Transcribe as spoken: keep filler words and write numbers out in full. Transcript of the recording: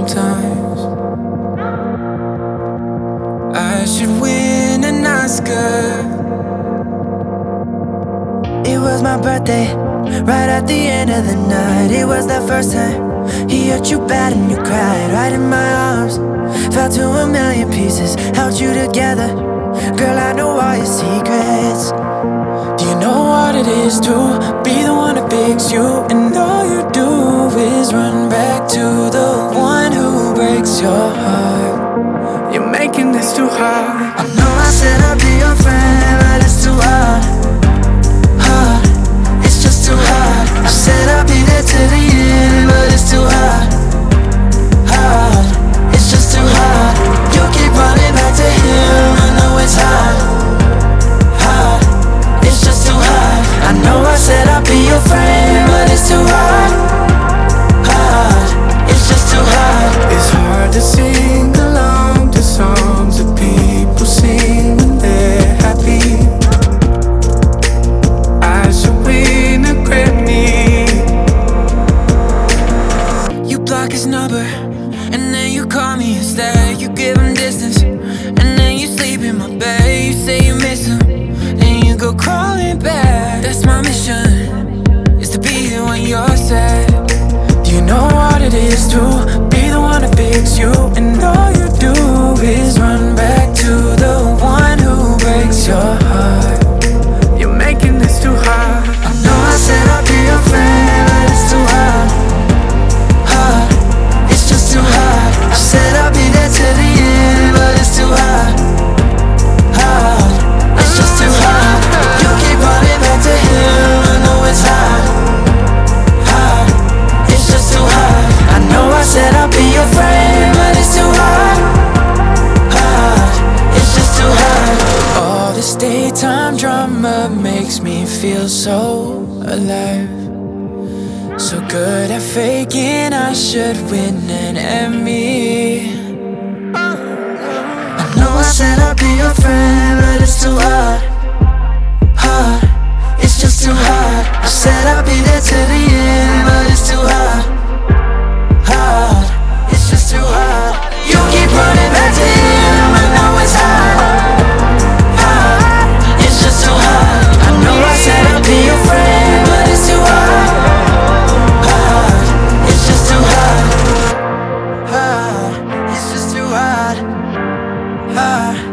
sometimes. I should win an Oscar. It was my birthday, right at the end of the night. It was that first time he hurt you bad and you cried. Right in my arms, fell to a million pieces, held you together. Girl, I know all your secrets. Do you know what it is to be the one to fix you? And all you do is run back to the one who breaks your heart. You're making this too hard. I know I said I'd be your friend, but it's too hard. Hard, it's just too hard. I said I'd be there to the end, but it's too hard. Hard, it's just too hard. You keep running back to him, I know it's hard. Hard, it's just too hard. I know I said I'd be your friend, but it's too hard. Hard, it's just too hard. It's hard to sing along to songs that people sing when they're happy. I should win a Grammy. You block his number, and then you call me instead. You give him distance, and then you sleep in my bed. You say you miss him, then you go crawling back. That's my mission, is to be here when you're sad. Do you know what it is to be the one to fix you? And all you do is run back to the one who breaks your heart. You're making this too hard. I know I said I'd be your friend, but it's too hard. Hard, it's just too hard. I said I'd be there to the end, but it's too hard. Hard, it's just too hard. You keep running back to him, I know it's hard. Hard, it's just too hard. I know I said I'd be your friend, but it's too hard. Hard, it's just too hard. All this daytime drama makes me feel so alive. So good at faking, I should win an Emmy. I know I said I'd be your friend, but it's too hard. Hard, it's just too hard. I said I'd be there to the end, but it's too hard. Hard, it's just too hard. You keep running back to him, I know it's hard. Hard, it's just too hard. I know I said I'd be your friend, but it's too hard. Hard, it's just too hard. Hard, it's just too hard. Hard.